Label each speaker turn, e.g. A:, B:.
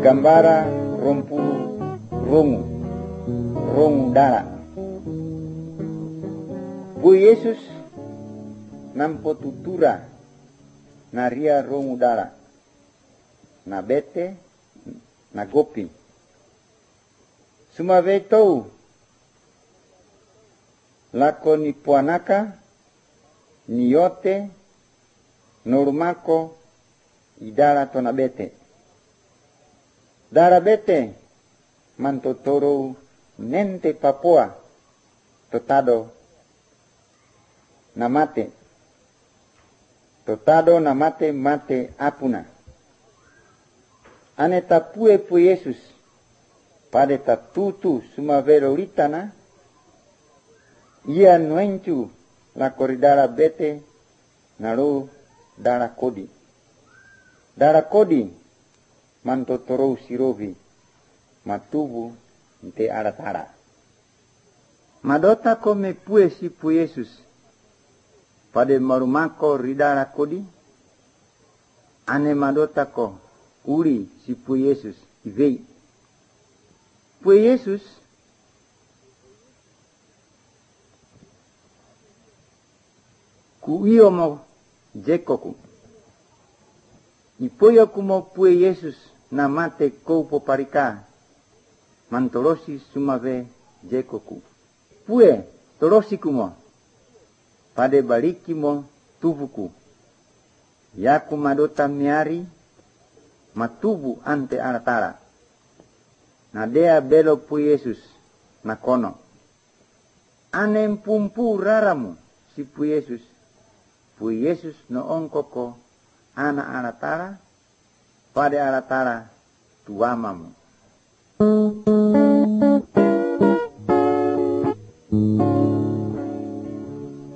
A: gambara rompu rongu dara. Bu Yesus nampo tutura na ria rongu dara, na bete, na gopi. Suma vetou lako ni puanaka, ni yote, normako, idara to na bete. Dara bete mantotoro nente Papua totado namate. Totado namate mate apuna. Ane tapue pu Yesus pada tatutu suma veroritana. Ia nuencu la koridara bete naru dara kodi. Dara kodi mantotoro sirovi matubu nte aratara. Madota kome pue si pu Yesus pada marumako ridara kodi. Ane madota ko uri si pu Yesus ivei. Pu Yesus ku iyo mo jekoku. Ipoyo kumo pu Yesus na mate kou poparika mantolosi sumave jekoku. Pue tolosi kumo pada baliki mo tubuku. Yaku madota miari matubu ante aratara. Nadea belo pu Yesus na kono. Anem pumpu raramu si pu Yesus. Pu Yesus no ongkoko ana aratara pada aratara tuamamu.